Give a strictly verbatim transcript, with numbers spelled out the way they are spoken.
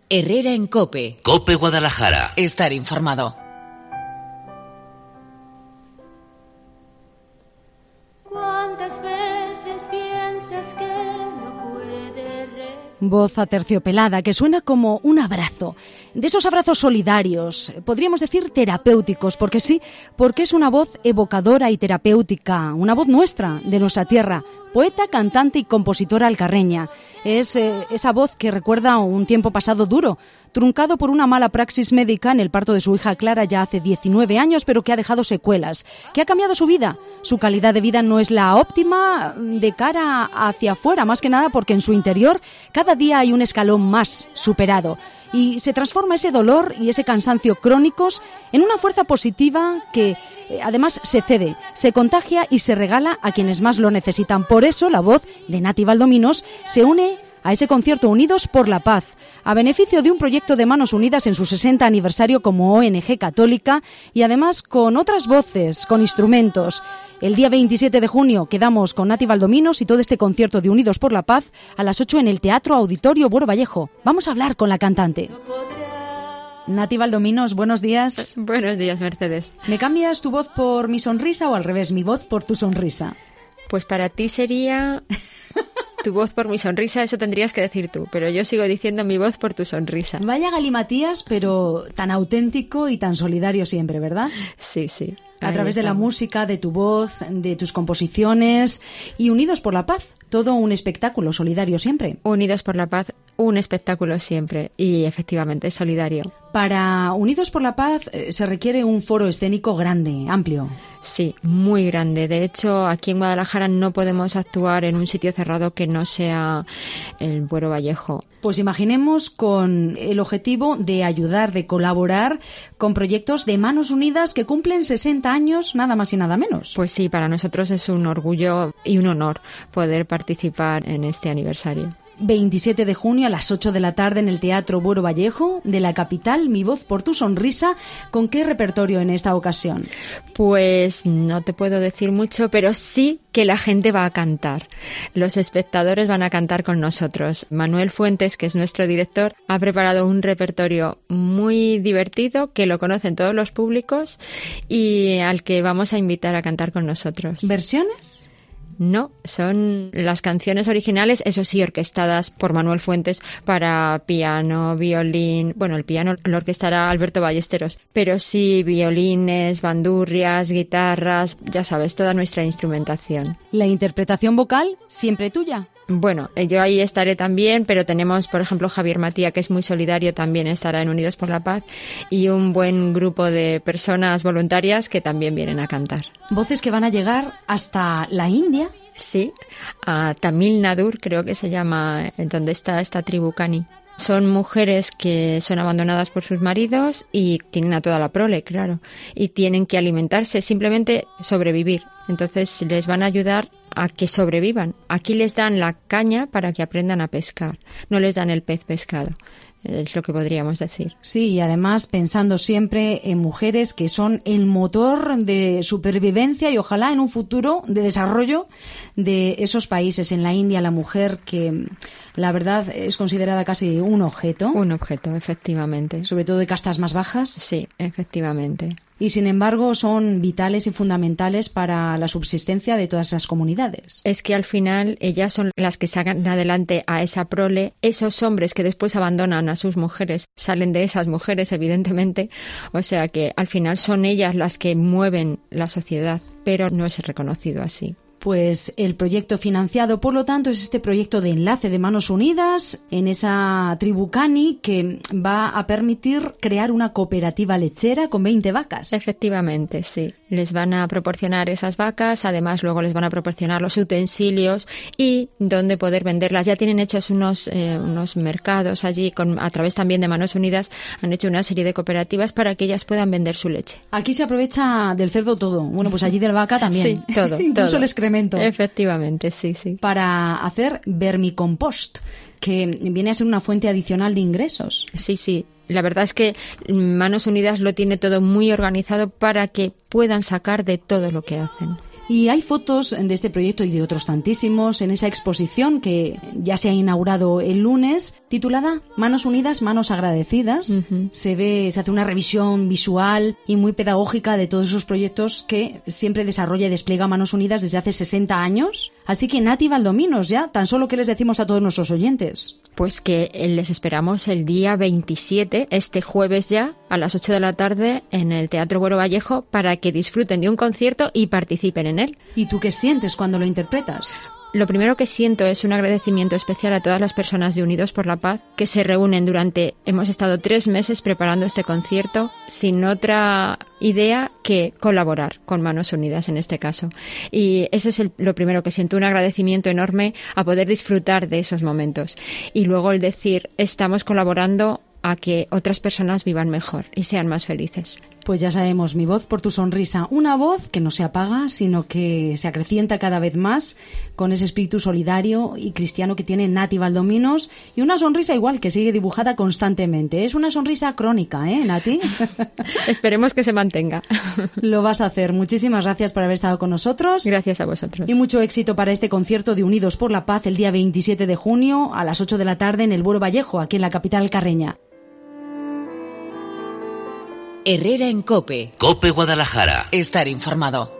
Herrera en COPE. COPE Guadalajara. Estar informado. ¿Cuántas veces piensas que no puede resistir? Voz aterciopelada que suena como un abrazo, de esos abrazos solidarios, podríamos decir terapéuticos, porque sí, porque es una voz evocadora y terapéutica, una voz nuestra, de nuestra tierra. Poeta, cantante y compositora alcarreña. Es eh, esa voz que recuerda un tiempo pasado duro, truncado por una mala praxis médica en el parto de su hija Clara ya hace diecinueve años, pero que ha dejado secuelas, que ha cambiado su vida. Su calidad de vida no es la óptima de cara hacia afuera, más que nada porque en su interior cada día hay un escalón más superado y se transforma ese dolor y ese cansancio crónicos en una fuerza positiva que eh, además se cede, se contagia y se regala a quienes más lo necesitan. Por eso la voz de Nati Valdominos se une a ese concierto Unidos por la Paz, a beneficio de un proyecto de Manos Unidas en su sesenta aniversario como O N G católica y además con otras voces, con instrumentos. El día veintisiete de junio quedamos con Nati Valdominos y todo este concierto de Unidos por la Paz a las ocho en el Teatro Auditorio Buero Vallejo. Vamos a hablar con la cantante. Nati Valdominos, buenos días. Buenos días, Mercedes. ¿Me cambias tu voz por mi sonrisa o al revés, mi voz por tu sonrisa? Pues para ti sería tu voz por mi sonrisa, eso tendrías que decir tú, pero yo sigo diciendo mi voz por tu sonrisa. Vaya galimatías, pero tan auténtico y tan solidario siempre, ¿verdad? Sí, sí. A través de la música, de tu voz, de tus composiciones y Unidos por la Paz, todo un espectáculo solidario siempre. Unidos por la Paz, un espectáculo siempre y efectivamente solidario. Para Unidos por la Paz eh, se requiere un foro escénico grande, amplio. Sí, muy grande. De hecho, aquí en Guadalajara no podemos actuar en un sitio cerrado que no sea el Buero Vallejo. Pues imaginemos con el objetivo de ayudar, de colaborar con proyectos de Manos Unidas que cumplen sesenta años, nada más y nada menos. Pues sí, para nosotros es un orgullo y un honor poder participar en este aniversario. veintisiete de junio a las ocho de la tarde en el Teatro Buero Vallejo de la capital, Mi voz por tu sonrisa. ¿Con qué repertorio en esta ocasión? Pues no te puedo decir mucho, pero sí que la gente va a cantar. Los espectadores van a cantar con nosotros. Manuel Fuentes, que es nuestro director, ha preparado un repertorio muy divertido que lo conocen todos los públicos y al que vamos a invitar a cantar con nosotros. ¿Versiones? No, son las canciones originales, eso sí, orquestadas por Manuel Fuentes para piano, violín, bueno, el piano lo orquestará Alberto Ballesteros, pero sí, violines, bandurrias, guitarras, ya sabes, toda nuestra instrumentación. La interpretación vocal, siempre tuya. Bueno, yo ahí estaré también, pero tenemos, por ejemplo, Javier Matía, que es muy solidario, también estará en Unidos por la Paz, y un buen grupo de personas voluntarias que también vienen a cantar. Voces que van a llegar hasta la India. Sí, a Tamil Nadu, creo que se llama, donde está esta tribu Cani. Son mujeres que son abandonadas por sus maridos y tienen a toda la prole, claro, y tienen que alimentarse, simplemente sobrevivir. Entonces les van a ayudar a que sobrevivan. Aquí les dan la caña para que aprendan a pescar, no les dan el pez pescado. Es lo que podríamos decir. Sí, y además pensando siempre en mujeres que son el motor de supervivencia y ojalá en un futuro de desarrollo de esos países. En la India, la mujer que la verdad es considerada casi un objeto. Un objeto, efectivamente. Sobre todo de castas más bajas. Sí, efectivamente. Y sin embargo son vitales y fundamentales para la subsistencia de todas esas comunidades. Es que al final ellas son las que sacan adelante a esa prole. Esos hombres que después abandonan a sus mujeres salen de esas mujeres, evidentemente. O sea que al final son ellas las que mueven la sociedad, pero no es reconocido así. Pues el proyecto financiado, por lo tanto, es este proyecto de enlace de Manos Unidas en esa tribu Cani que va a permitir crear una cooperativa lechera con veinte vacas. Efectivamente, sí. Les van a proporcionar esas vacas, además luego les van a proporcionar los utensilios y donde poder venderlas. Ya tienen hechos unos, eh, unos mercados allí, con, a través también de Manos Unidas, han hecho una serie de cooperativas para que ellas puedan vender su leche. Aquí se aprovecha del cerdo todo. Bueno, pues allí de la vaca también. Sí, todo, Incluso todo. el excremento. Efectivamente, sí, sí. Para hacer vermicompost, que viene a ser una fuente adicional de ingresos. Sí, sí. La verdad es que Manos Unidas lo tiene todo muy organizado para que puedan sacar de todo lo que hacen. Y hay fotos de este proyecto y de otros tantísimos en esa exposición que ya se ha inaugurado el lunes, titulada Manos Unidas, Manos Agradecidas. Uh-huh. Se ve, se hace una revisión visual y muy pedagógica de todos esos proyectos que siempre desarrolla y despliega Manos Unidas desde hace sesenta años. Así que, Nati Valdominos, ya, tan solo, ¿qué les decimos a todos nuestros oyentes? Pues que les esperamos el día veintisiete, este jueves ya, a las ocho de la tarde, en el Teatro Güero Vallejo, para que disfruten de un concierto y participen en él. ¿Y tú qué sientes cuando lo interpretas? Lo primero que siento es un agradecimiento especial a todas las personas de Unidos por la Paz que se reúnen durante... Hemos estado tres meses preparando este concierto sin otra idea que colaborar con Manos Unidas en este caso. Y eso es el, lo primero que siento, un agradecimiento enorme a poder disfrutar de esos momentos. Y luego el decir, estamos colaborando a que otras personas vivan mejor y sean más felices. Pues ya sabemos, mi voz por tu sonrisa. Una voz que no se apaga, sino que se acrecienta cada vez más con ese espíritu solidario y cristiano que tiene Nati Valdominos, y una sonrisa igual que sigue dibujada constantemente. Es una sonrisa crónica, ¿eh, Nati? Esperemos que se mantenga. Lo vas a hacer. Muchísimas gracias por haber estado con nosotros. Gracias a vosotros. Y mucho éxito para este concierto de Unidos por la Paz el día veintisiete de junio a las ocho de la tarde en el Güero Vallejo, aquí en la capital alcarreña. Herrera en COPE. COPE Guadalajara. Estar informado.